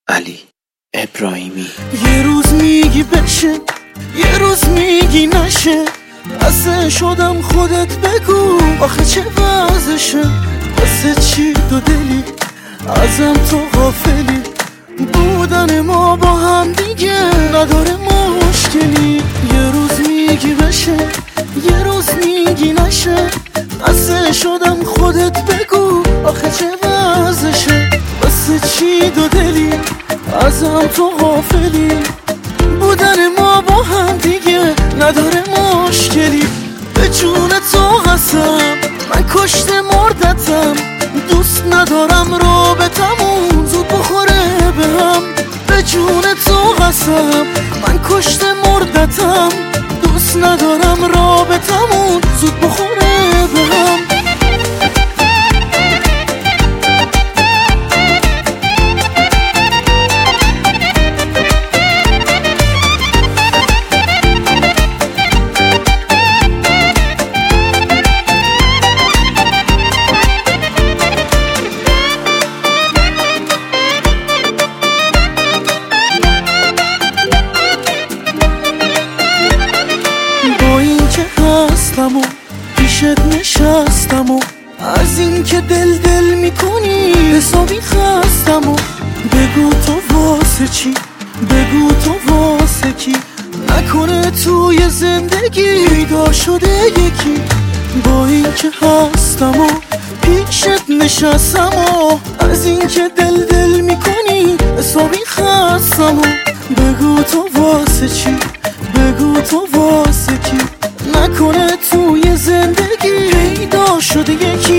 علی ابراهیمی. یه روز میگی بشه، یه روز میگی نشه، واسه شدم خودت بگو آخه چه وضعشه، واسه چی دو دلی ازم تو غافلی، بودن ما با هم دیگه نداره مشکلی. یه روز میگی بشه، یه روز میگی نشه، واسه شدم خودت بگو آخه چه وضعشه، واسه چی دو دلی ازم تو غافلی، بودن ما با هم دیگه نداره مشکلی. به جون تو قسم من کشته مردتم، دوست ندارم رابطمون زود بخوره به هم. به جون تو قسم من کشته مردتم، دوست ندارم رابطمون زود بخوره به هم. و پیشت نشستم و از این که دل میکنی حسابی خستم و بگو تو واسه چی، بگو تو واسه کی، نکنه توی زندگی پیدا شده یکی. با این که هستم و پیشت نشستم و از این که دل میکنی حسابی خستم و بگو تو واسه چی، بگو تو واسه کی، نکنه توی زندگی پیدا شده یکی.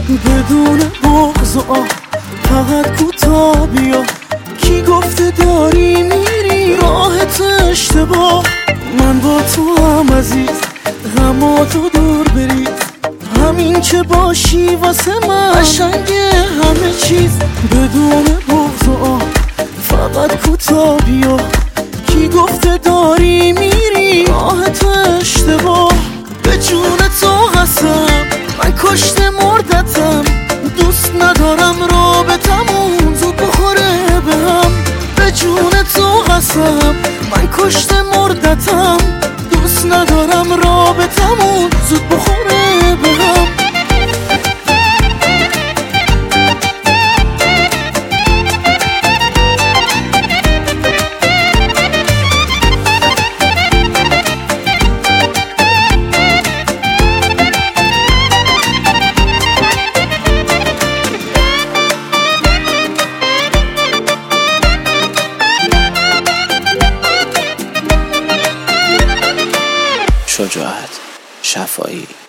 بدون بغض و آه فقط کوتاه بیا، کی گفته داری میری راحت اشتباه. من با تو هم عزیز غماتو دور بریز، همین که باشی واسه من قشنگه همه چیز. بدون بغض و آه فقط کوتاه بیا، کی گفته داری میری راحت اشتباه. به جون تو قسم من کشته مردتم، دوست ندارم رابطمون زود بخوره به هم. به جون تو قسم من کشته مردتم، دوست ندارم رابطمون زود بخوره به هم. شجاعت شفایی.